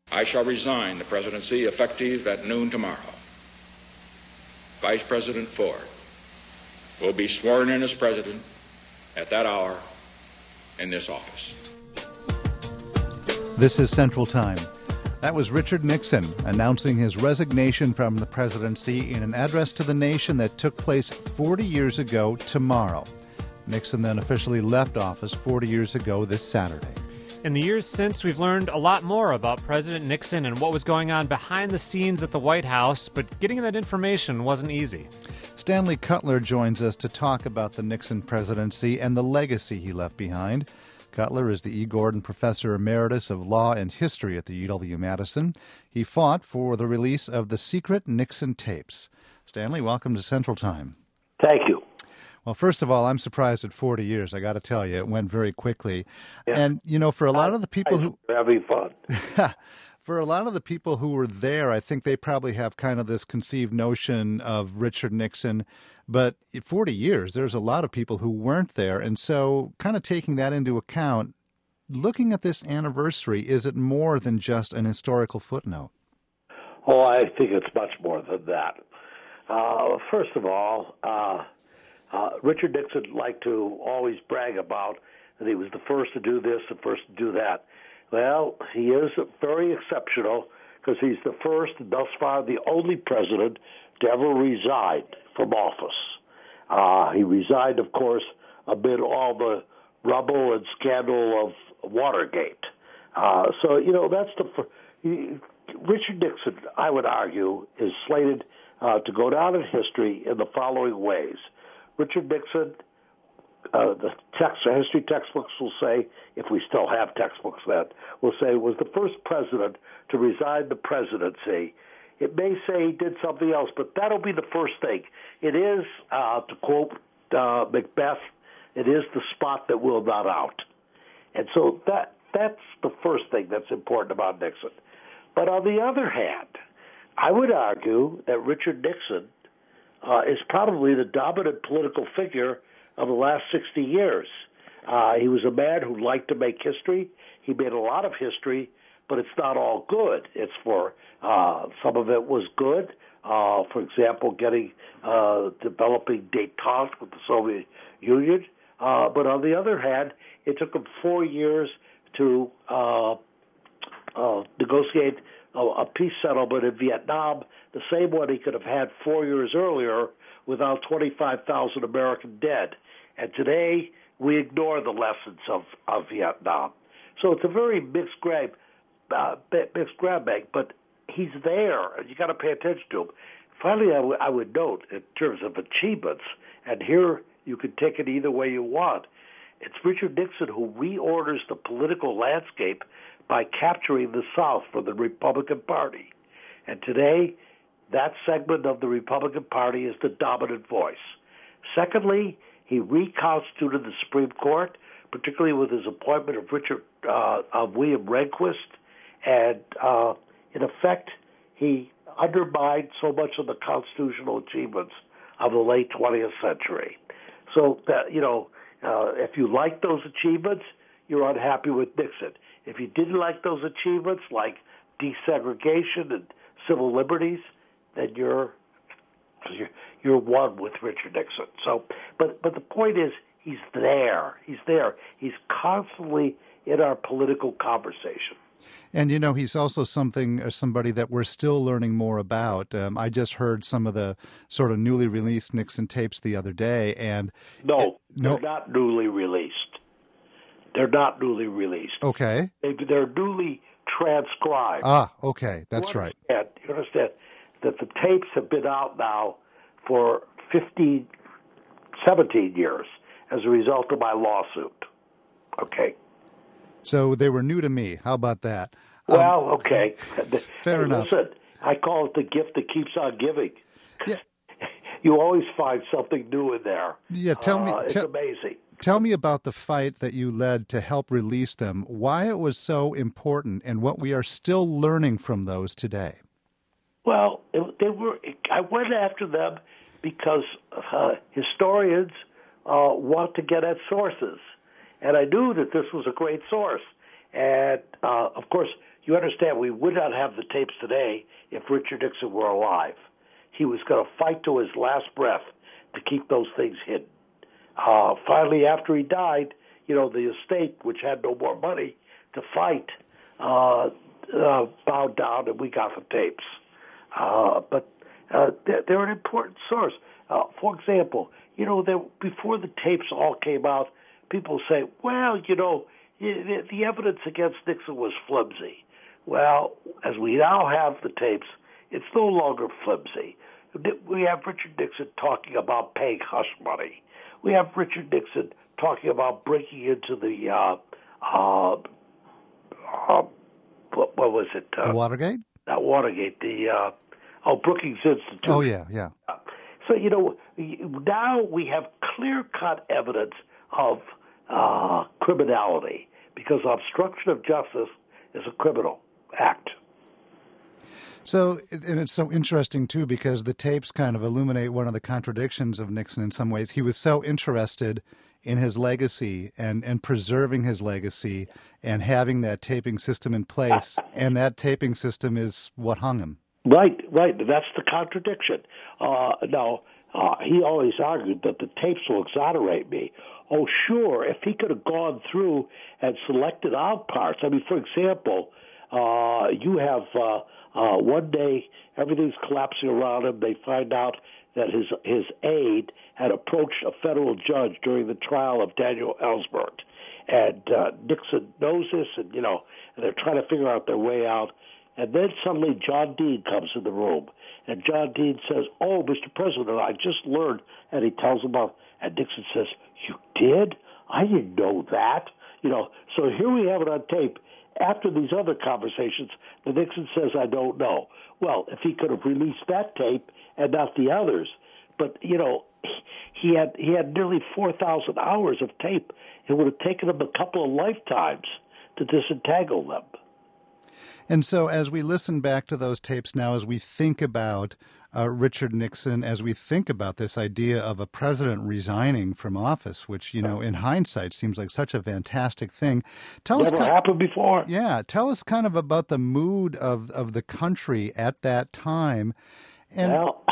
I shall resign the presidency effective at noon tomorrow. Vice President Ford will be sworn in as president at that hour in this office. This is Central Time. That was Richard Nixon announcing his resignation from the presidency in an address to the nation that took place 40 years ago tomorrow. Nixon then officially left office 40 years ago this Saturday. In the years since, we've learned a lot more about President Nixon and what was going on behind the scenes at the White House, but getting that information wasn't easy. Stanley Cutler joins us to talk about the Nixon presidency and the legacy he left behind. Cutler is the E. Gordon Professor Emeritus of Law and History at the UW-Madison. He fought for the release of the secret Nixon tapes. Stanley, welcome to Central Time. Thank you. Well, first of all, I'm surprised at 40 years. I got to tell you, it went very quickly. Yeah. And, you know, for a lot of the people who... having fun. For a lot of the people who were there, I think they probably have kind of this conceived notion of Richard Nixon. But 40 years, there's a lot of people who weren't there. And so kind of taking that into account, looking at this anniversary, is it more than just an historical footnote? Oh, I think it's much more than that. First of all, Richard Nixon liked to always brag about that he was the first to do this, the first to do that. Well, he is very exceptional because he's the first and thus far the only president to ever resign from office. He resigned, of course, amid all the rubble and scandal of Watergate. So, you know, that's Richard Nixon, I would argue, is slated to go down in history in the following ways. Richard Nixon, the history textbooks will say, if we still have textbooks then, will say was the first president to resign the presidency. It may say he did something else, but that'll be the first thing. It is, to quote Macbeth, it is the spot that will not out. And so that's the first thing that's important about Nixon. But on the other hand, I would argue that Richard Nixon is probably the dominant political figure of the last 60 years. He was a man who liked to make history. He made a lot of history, but it's not all good. It's for some of it was good. For example, developing détente with the Soviet Union. But on the other hand, it took him 4 years to negotiate a peace settlement in Vietnam, the same one he could have had 4 years earlier without 25,000 American dead. And today, we ignore the lessons of Vietnam. So it's a very mixed grab bag, but he's there, and you got to pay attention to him. Finally, I would note, in terms of achievements, and here you can take it either way you want, it's Richard Nixon who reorders the political landscape by capturing the South for the Republican Party. And today, that segment of the Republican Party is the dominant voice. Secondly, he reconstituted the Supreme Court, particularly with his appointment of William Rehnquist, and in effect, he undermined so much of the constitutional achievements of the late 20th century. So that, if you like those achievements, you're unhappy with Nixon. If you didn't like those achievements, like desegregation and civil liberties, then you're one with Richard Nixon. So, but the point is, he's there. He's there. He's constantly in our political conversation. And, he's also somebody that we're still learning more about. I just heard some of the sort of newly released Nixon tapes the other day. And No, they're not newly released. They're not newly released. Okay. They're newly transcribed. Ah, okay. That's right. You understand that the tapes have been out now for 17 years as a result of my lawsuit. Okay. So they were new to me. How about that? Well, okay. Fair enough. Listen, I call it the gift that keeps on giving. Yeah. You always find something new in there. Yeah, tell me. It's amazing. Tell me about the fight that you led to help release them, why it was so important, and what we are still learning from those today. Well, I went after them because historians want to get at sources. And I knew that this was a great source. And, of course, you understand, we would not have the tapes today if Richard Nixon were alive. He was going to fight to his last breath to keep those things hidden. Finally, after he died, the estate, which had no more money to fight, bowed down, and we got the tapes. But they're an important source. For example, before the tapes all came out, people say, well, the evidence against Nixon was flimsy. Well, as we now have the tapes, it's no longer flimsy. We have Richard Nixon talking about paying hush money. We have Richard Nixon talking about breaking into the what was it? The Watergate? Not Watergate. The Brookings Institute. Oh yeah. So now we have clear-cut evidence of criminality because obstruction of justice is a criminal act. So, and it's so interesting, too, because the tapes kind of illuminate one of the contradictions of Nixon in some ways. He was so interested in his legacy and preserving his legacy and having that taping system in place, and that taping system is what hung him. Right. That's the contradiction. Now, he always argued that the tapes will exonerate me. Oh, sure, if he could have gone through and selected out parts. I mean, for example, you have one day everything's collapsing around him. They find out that his aide had approached a federal judge during the trial of Daniel Ellsberg. And Nixon knows this, and they're trying to figure out their way out. And then suddenly John Dean comes in the room, and John Dean says, "Oh, Mr. President, I just learned," and he tells him about, and Nixon says, "You did? I didn't know that." So here we have it on tape. After these other conversations, the Nixon says, "I don't know." Well, if he could have released that tape and not the others, but he had nearly 4,000 hours of tape. It would have taken him a couple of lifetimes to disentangle them. And so as we listen back to those tapes now, as we think about Richard Nixon, as we think about this idea of a president resigning from office, which, in hindsight seems like such a fantastic thing. Never happened before. Yeah. Tell us kind of about the mood of the country at that time. And, well,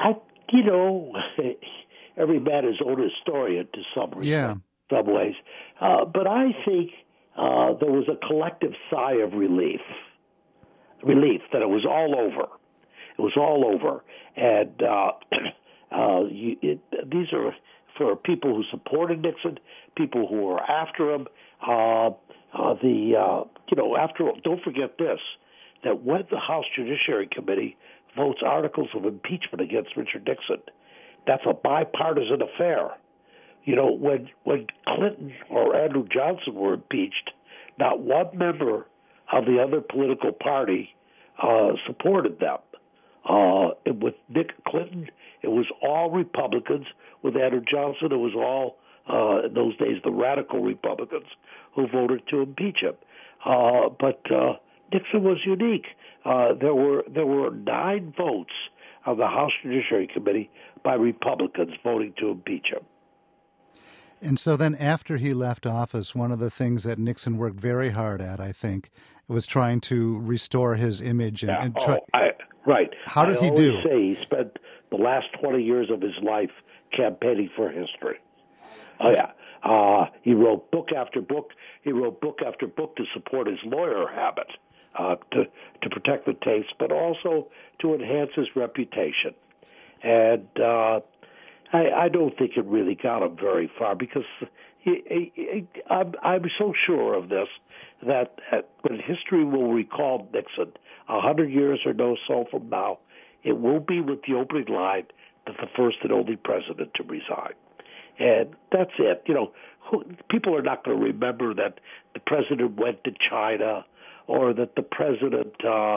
every man is own historian to some respect, some ways. But I think there was a collective sigh of relief that it was all over. It was all over. And these are for people who supported Nixon, people who were after him. After all, don't forget this, that when the House Judiciary Committee votes articles of impeachment against Richard Nixon, that's a bipartisan affair. When Clinton or Andrew Johnson were impeached, not one member of the other political party supported them. With Nick Clinton, it was all Republicans. With Andrew Johnson, it was all, in those days, the radical Republicans who voted to impeach him. But Nixon was unique. There were 9 votes of the House Judiciary Committee by Republicans voting to impeach him. And so then after he left office, one of the things that Nixon worked very hard at, I think, was trying to restore his image. Right. How did he do? I always say he spent the last 20 years of his life campaigning for history. Oh, yeah. He wrote book after book. He wrote book after book to support his lawyer habit, to protect the tapes, but also to enhance his reputation. And I don't think it really got him very far because I'm so sure of this that when history will recall Nixon 100 years or so from now, it will be with the opening line that the first and only president to resign. And that's it. People are not going to remember that the president went to China or that the president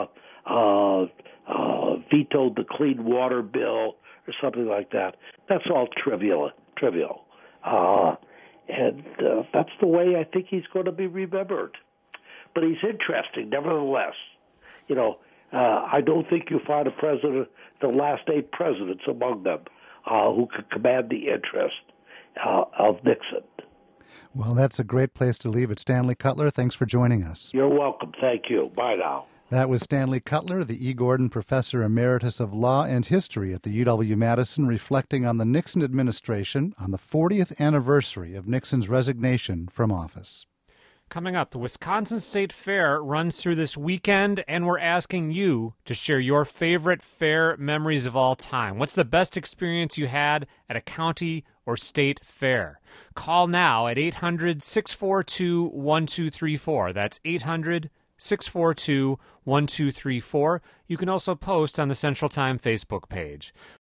vetoed the Clean Water Bill or something like that. That's all trivial. And that's the way I think he's going to be remembered. But he's interesting, nevertheless. I don't think you'll find a president, the last 8 presidents among them, who could command the interest of Nixon. Well, that's a great place to leave it. Stanley Cutler, thanks for joining us. You're welcome. Thank you. Bye now. That was Stanley Cutler, the E. Gordon Professor Emeritus of Law and History at the UW-Madison, reflecting on the Nixon administration on the 40th anniversary of Nixon's resignation from office. Coming up, the Wisconsin State Fair runs through this weekend, and we're asking you to share your favorite fair memories of all time. What's the best experience you had at a county or state fair? Call now at 800-642-1234. That's 800-642-1234. You can also post on the Central Time Facebook page.